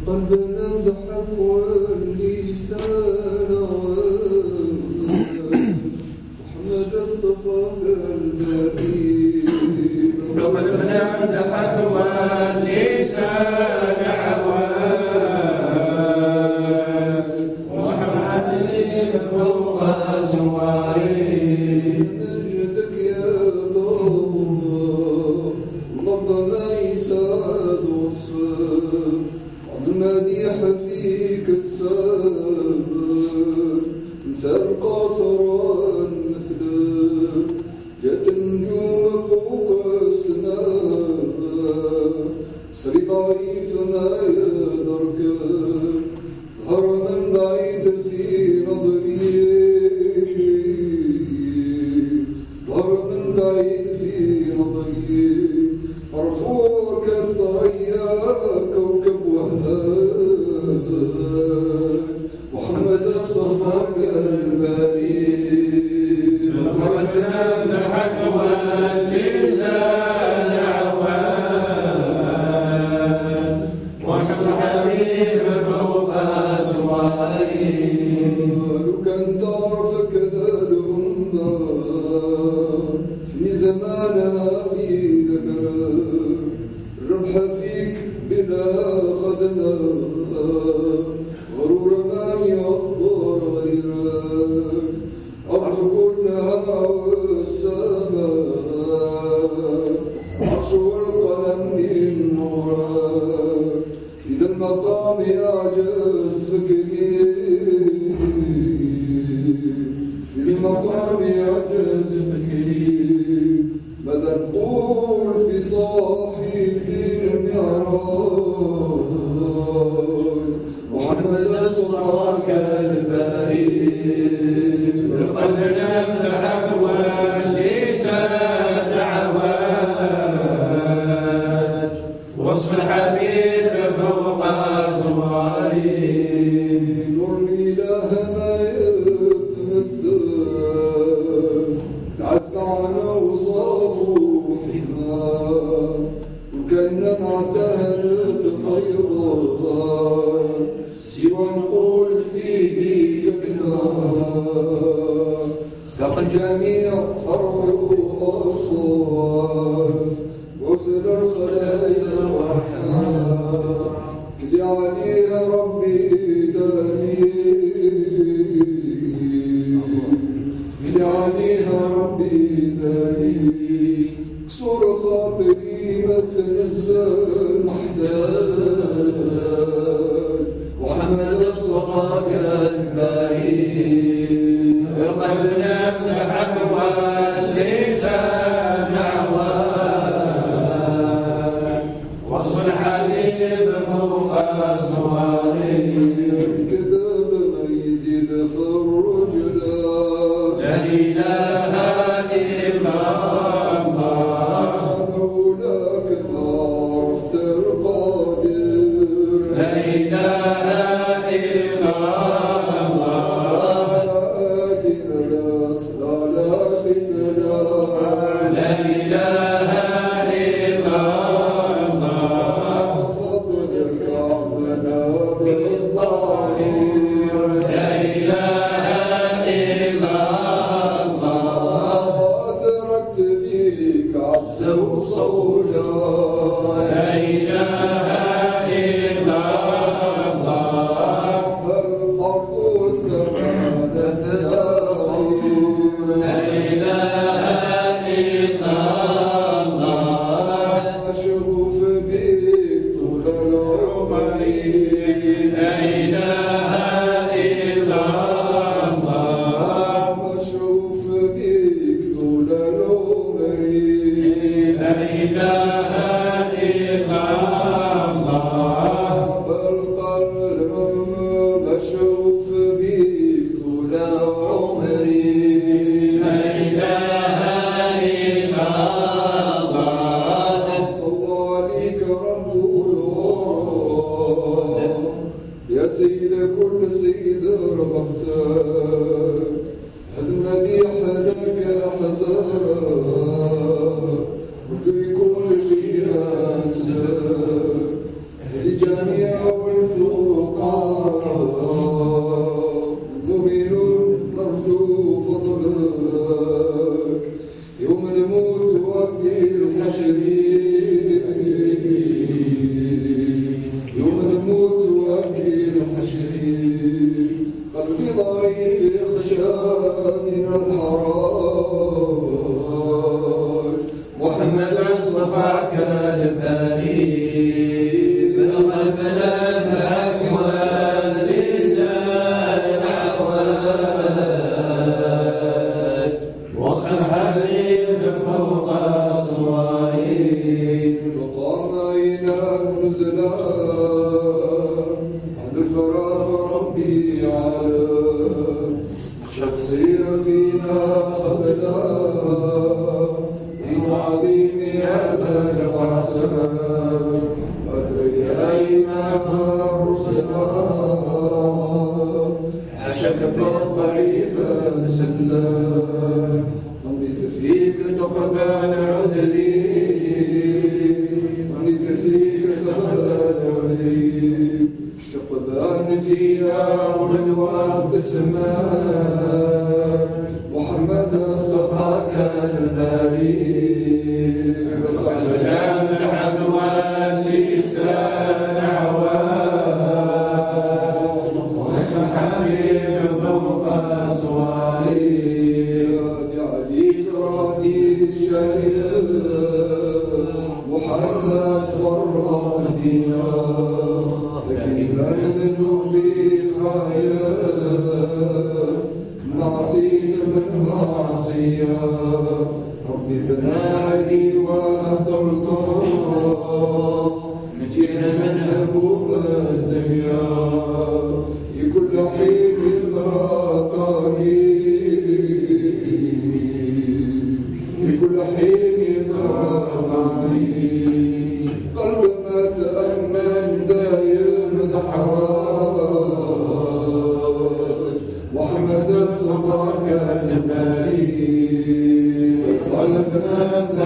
قلبنا ضحك واللسان محمد اصطفاك البعيد قلبنا ضحك واللسان عواد محمد فوق أسواري مجدك يا طه لفظ ما يسعد وصفك المديح فيك السابق مثل قاصرا مثلك جات النجوم فوق السماء سري ضعيف ما يدرك ظهر من بعيد في نظري ظهر من بعيد في نظري مرفوعك الثريا كوكب وهاج محمد اصطفاك البريد قلبنا ضحك واللسان عواد وحسن حبيب فوق أسواري لو كان تعرف كذا الأمة في زمانها في ذكرك الربح فيك بلا خدمة غرور من يخضر غيرك أرض كلها والسماء عرش والقلم من نورك إذا المقام يعجز فكري إذا المقام يعجز فكري ماذا نقول في صاحب المعراج محمد اصطفاك البريد قلبنا ضحك واللسان عواد وصف الحبيب فوق أسواري نور الإله ما يتمثل العجز عن أوصافه حماه وكأننا اعتهرت فيضا سوى نقول فيه كنا فقد جميع فرع أصوات وزل الخلايا الرحمن كلي عليها ربي دليل كلي عليها ربي دليل كسور خاطري ما تنزل محتاج محمد اصطفاك البريد قلبنا ضحك واللسان عواد وصف الحبيب فوق أسواري الكذاب ما يزيد في الرجلان لا إله إلا الله مولاك ما عرفت القادر لا إله إلا الله لكن ناس لا خلنا لا إله إلا الله فضلك عمنا بالظاهر لا إله إلا الله أدركت بك عز وصولا لا إله إلا الله فالأرض والسماء نفتخر لا إله إلا الله أشوف بك طول العمر لا إله إلا الله أشوف بك طول العمر لا إله إلا الله بالقلب أشوف بك طول عمري لا إله إلا الله صلى عليك رب الورى حشري قلبي ضعيف خشى من الحراج محمد اصطفاك الباري بالقلب نذهب واللسان العواج وصف الحبيب فوق الصواري وقام إلى النزلان عند الفراغ ربي على خشى تصير فينا خبلات من عظيم هذا القسم أدري أين الرسلان حشك فالضعيف السلام أملت فيك تقبل عذري أملت فيك تقبل عذري اشتقبان في أمر الوقت السماء محمد اصطفاك الباري بالقلب يمنحن واللسان عواج وصف الحبيب فوق أسواري عليك راني شهيد محمد فرط فينا لكن الذنوب خايف معصيت من معصية ربي بناني وتلطف نجينا من هبوب الدنيا في كل حين يطرى طريق في كل حين يطرى طريق قلب ما تأمن دايم تحراج محمد اصطفاك الباري قلبنا